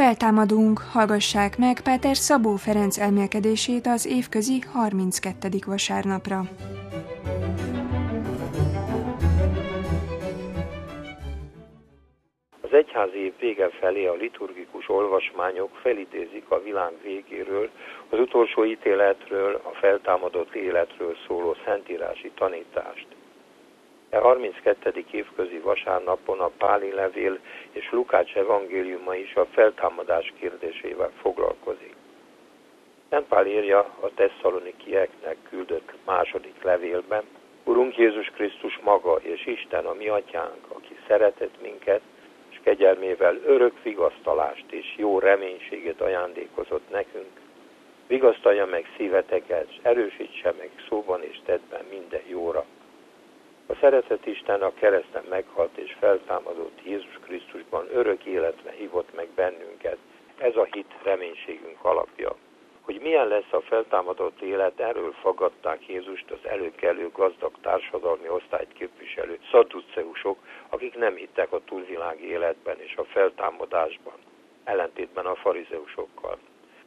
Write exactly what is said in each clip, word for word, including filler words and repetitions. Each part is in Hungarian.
Feltámadunk, hallgassák meg Páter Szabó Ferenc elmélkedését az évközi harminckettedik vasárnapra. Az egyházi év vége felé a liturgikus olvasmányok felidézik a világ végéről, az utolsó ítéletről, a feltámadott életről szóló szentírási tanítást. A harminckettedik évközi vasárnapon a Páli levél és Lukács evangéliuma is a feltámadás kérdésével foglalkozik. Szent Pál írja a tesszalonikieknek küldött második levélben: Urunk Jézus Krisztus maga és Isten, a mi atyánk, aki szeretett minket, és kegyelmével örök vigasztalást és jó reménységet ajándékozott nekünk, vigasztalja meg szíveteket, és erősítse meg szóban és tettben minden jóra. A szeretett Isten a kereszten meghalt és feltámadott Jézus Krisztusban örök életre hívott meg bennünket. Ez a hit reménységünk alapja. Hogy milyen lesz a feltámadott élet, erről fogadták Jézust az előkelő gazdag társadalmi osztályt képviselő szadduceusok, akik nem hittek a túlvilági életben és a feltámadásban, ellentétben a farizeusokkal.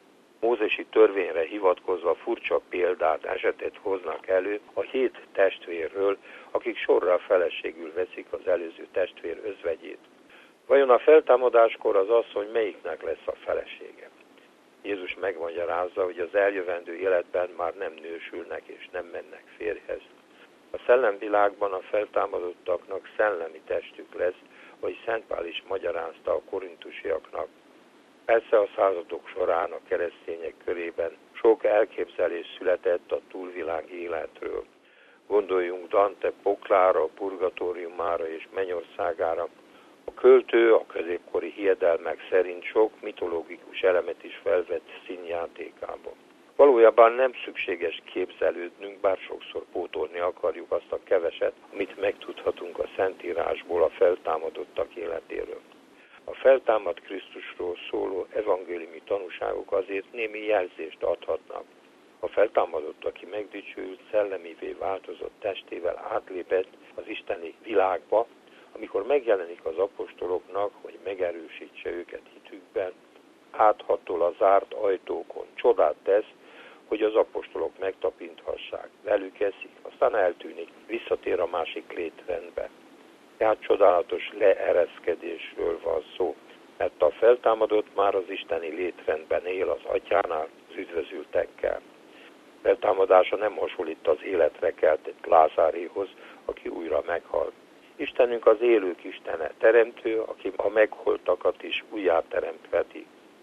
Mózesi törvényre hivatkozva furcsa példát, esetet hoznak elő a hét testvérről, akik sorra feleségül veszik az előző testvér özvegyét. Vajon a feltámadáskor az asszony melyiknek lesz a felesége? Jézus megmagyarázza, hogy az eljövendő életben már nem nősülnek és nem mennek férjhez. A szellemvilágban a feltámadottaknak szellemi testük lesz, ahogy Szent Pál is magyarázta a korintusiaknak. Persze a századok során a keresztények körében sok elképzelés született a túlvilági életről. Gondoljunk Dante poklára, a purgatóriumára és mennyországára. A költő a középkori hiedelmek szerint sok mitológikus elemet is felvett színjátékában. Valójában nem szükséges képzelődnünk, bár sokszor pótolni akarjuk azt a keveset, amit megtudhatunk a Szentírásból a feltámadottak életéről. A feltámadt Krisztusról szóló evangéliumi tanúságok azért némi jelzést adhatnak. A feltámadott, aki megdicsült, szellemivé változott testével átlépett az isteni világba, amikor megjelenik az apostoloknak, hogy megerősítse őket hitükben, áthatol a zárt ajtókon, csodát tesz, hogy az apostolok megtapinthassák, velük eszik, aztán eltűnik, visszatér a másik létrendbe. Tehát csodálatos leereszkedésről van szó, mert a feltámadott már az isteni létrendben él az atyánál, az üdvözültekkel. Feltámadása nem hasonlít az életre keltett Lázáréhoz, aki újra meghalt. Istenünk az élők istene, teremtő, aki a megholtakat is újjáteremtheti.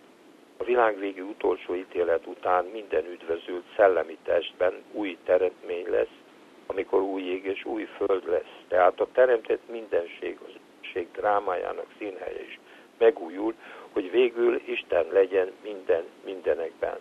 A világvégi utolsó ítélet után minden üdvözült szellemi testben új teremtmény lesz, amikor új ég és új föld lesz. Tehát a teremtett mindenség, az mindenség drámájának színhelye is megújul, hogy végül Isten legyen minden mindenekben.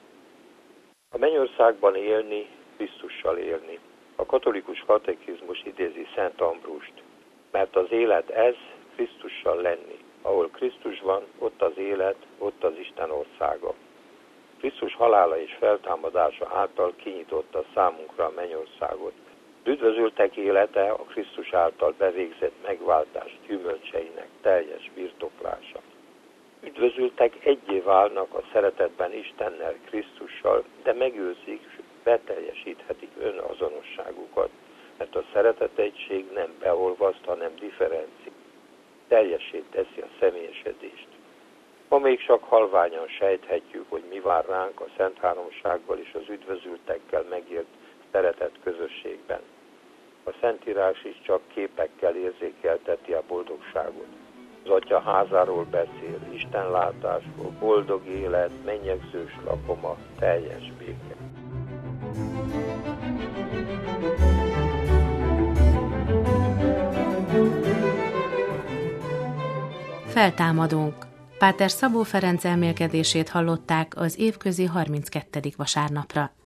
A mennyországban élni, Krisztussal élni. A katolikus katekizmus idézi Szent Ambrust, mert az élet ez, Krisztussal lenni. Ahol Krisztus van, ott az élet, ott az Isten országa. Krisztus halála és feltámadása által kinyitotta számunkra a mennyországot. Az üdvözültek élete a Krisztus által bevégzett megváltás gyümölcseinek teljes birtoklása. Üdvözültek egyé válnak a szeretetben Istennel, Krisztussal, de megőrzik, beteljesíthetik önazonosságukat, mert a szeretetegység nem beolvaszt, hanem differenci. Teljessé teszi a személyesedést. Ma még csak halványan sejthetjük, hogy mi vár ránk a Szent Háromsággal és az üdvözültekkel megélt szeretett közösségben. A Szentírás is csak képekkel érzékelteti a boldogságot. Az Atya házáról beszél, istenlátásról, boldog élet, mennyegzős lakoma, teljes béke. Feltámadunk. Páter Szabó Ferenc elmélkedését hallották az évközi harminckettedik vasárnapra.